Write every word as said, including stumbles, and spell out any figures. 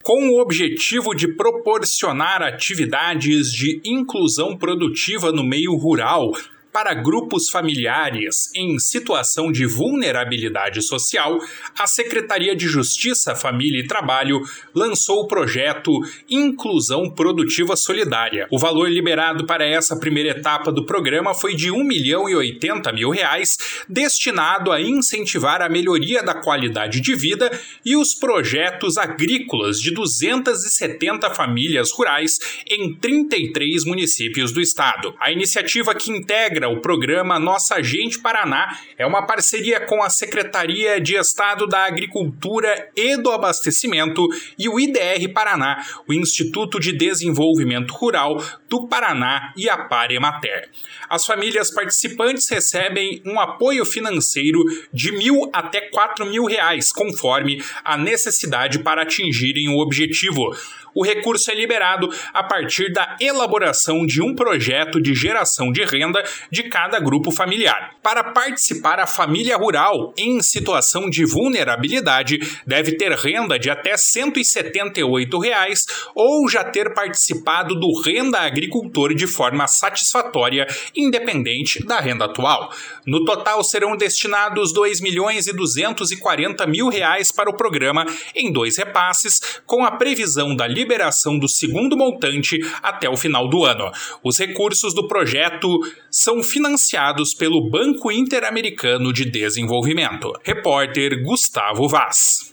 Com o objetivo de proporcionar atividades de inclusão produtiva no meio rural para grupos familiares em situação de vulnerabilidade social, a Secretaria de Justiça, Família e Trabalho lançou o projeto Inclusão Produtiva Solidária. O valor liberado para essa primeira etapa do programa foi de um milhão e oitenta mil reais, destinado a incentivar a melhoria da qualidade de vida e os projetos agrícolas de duzentas e setenta famílias rurais em trinta e três municípios do estado. A iniciativa, que integra o programa Nossa Gente Paraná, é uma parceria com a Secretaria de Estado da Agricultura e do Abastecimento e o I D R Paraná, o Instituto de Desenvolvimento Rural do Paraná e a Par Emater. As famílias participantes recebem um apoio financeiro de mil até quatro mil reais, conforme a necessidade para atingirem o objetivo. O recurso é liberado a partir da elaboração de um projeto de geração de renda de cada grupo familiar. Para participar, a família rural em situação de vulnerabilidade deve ter renda de até cento e setenta e oito reais ou já ter participado do Renda Agricultor de forma satisfatória, independente da renda atual. No total, serão destinados dois milhões e duzentos e quarenta mil reais para o programa em dois repasses, com a previsão da liberação do segundo montante até o final do ano. Os recursos do projeto são financiados pelo Banco Interamericano de Desenvolvimento. Repórter Gustavo Vaz.